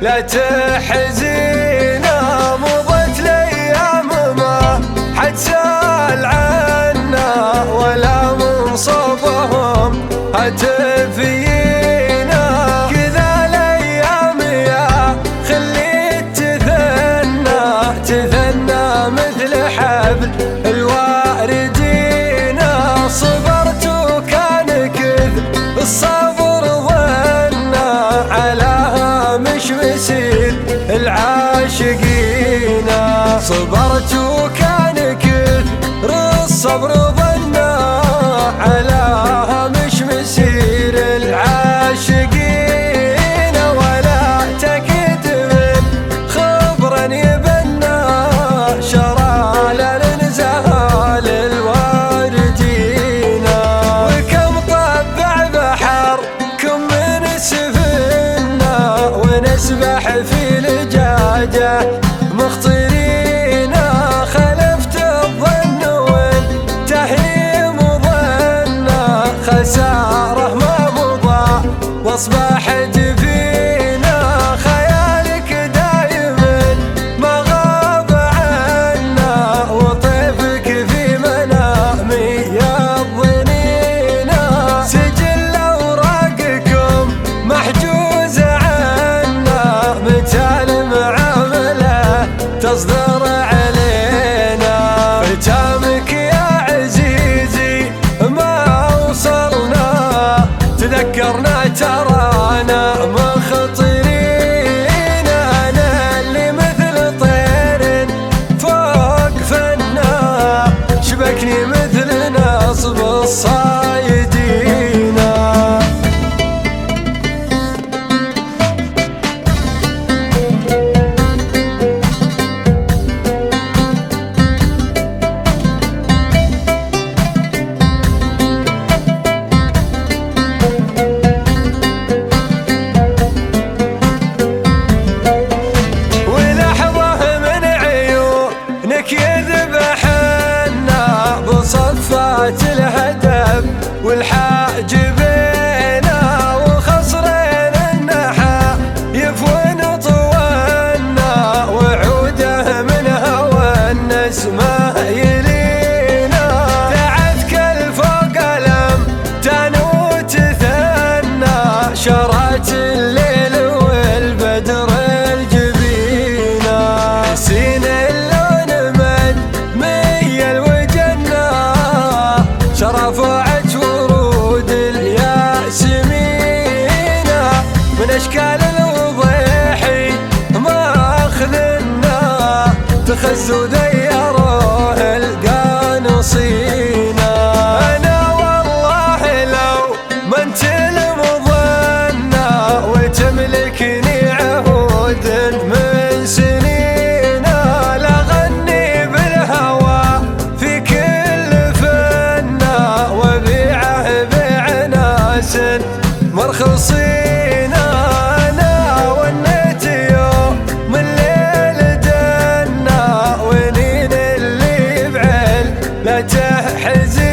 لا تحزينا، مضت الايام ما حد سال عنا ولا من صوبهم هتفينا. كذا الايام يا خلي تثنى مثل حبل الواردين. صبرت وكان كذب الصبر ظنا على هامش مسير العاشقين. صبرت وكان كثر الصبر ظنا على هامش مسير العاشقين. ولا تكتب خبرا يبنى شرى للنزال الواردين. وكم طبع بحركم من سفنا ونسبح في لجاجه مخطرين. خلفت الظن والتهيم ظنا خساره ما مضى واصبحت فينا. خيالك دايما ما غاب عنا وطيفك في منامي يضنينا. سجل اوراقكم محجوز عنا متى المعامله تصدر علينا. ختامك يا عزيزي ما وصلنا تذكرنا ترانا مخطرين. انا اللي مثل طير فوق فنا شبكني مثل نصب الصايدين. يذبحنا بصفات الهدف والحاجبينا. وخصرين النحا يفون طولنا وعوده من هوى النسمة يلينا. دعتك الفوق لم تنوت ثنا شرات الليل والبدر الجبينة. حسين شرفعت ورود الياسمين. من اشكال الوضيحي ما اخذنا تخزوا ذيروه القانصين. انا والله لو ما انت المظنى وتملكني عهود من سنين لغني بالهوى في كل وبيعه بيع ناس مرخصين. انا ونيت يوم من ليل دنا ونين اللي بعل لا تحزن.